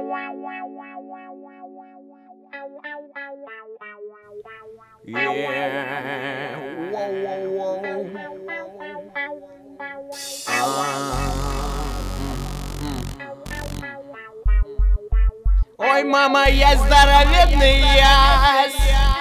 Ой, мама, я здоровенный ясь!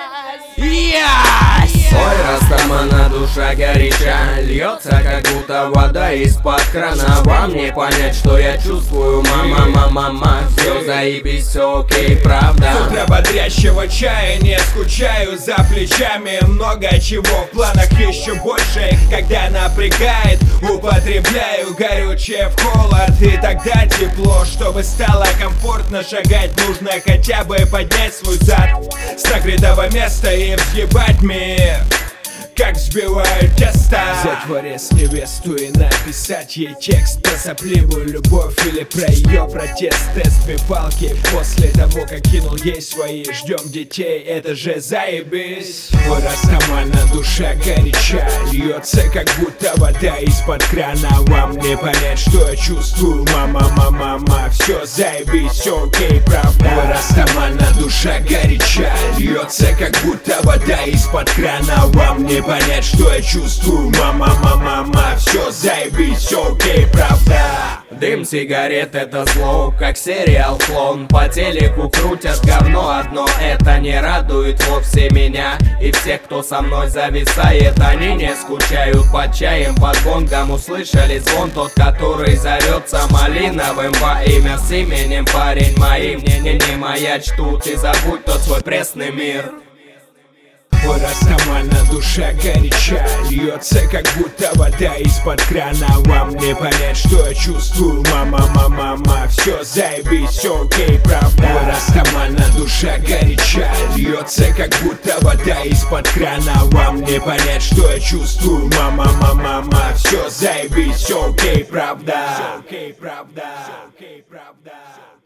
Ой, растамана душа горяча, льется, как будто вода из-под крана. Вам не понять, что я чувствую, мама, все заебись, все окей, правда. С утра бодрящего чая не скучаю, за плечами много чего, в планах еще больше. Когда напрягает, употребляю горючее в холод, и тогда тепло. Чтобы стало комфортно шагать, нужно хотя бы поднять свой зад с нагретого места и взъебать мир, как взбивают тесто. Взять в арест невесту и написать ей текст про сопливую любовь или про ее протест. Тест две палки после того, как кинул ей свои. Ждем детей, это же заебись. Ой, растамана душа горяча, льется, как будто вода из-под крана. Вам не понять, что я чувствую, мама, все заебись, все окей, правда. Ой, растамана душа горяча, льется, как будто вода из-под крана. Вам не понять, что я чувствую, мама, все заебись, все окей, правда. Дым сигарет — это зло, как сериал «Клон». По телеку крутят говно одно, это не радует вовсе меня. И всех, кто со мной зависает, они не скучают под чаем, под гонгом. Услышали звон, тот, который зовется малиновым. Во имя с именем парень моим, не маячь тут и забудь тот свой пресный мир. Ой, растамана душа горяча, льется, как будто вода из-под крана. Вам не понять, что я чувствую, мама, все заебись, все окей, правда. Ой, растамана душа горяча, льется, как будто вода из-под крана. Вам не понять, что я чувствую, мама, все заебись, все окей, правда. Все окей, правда.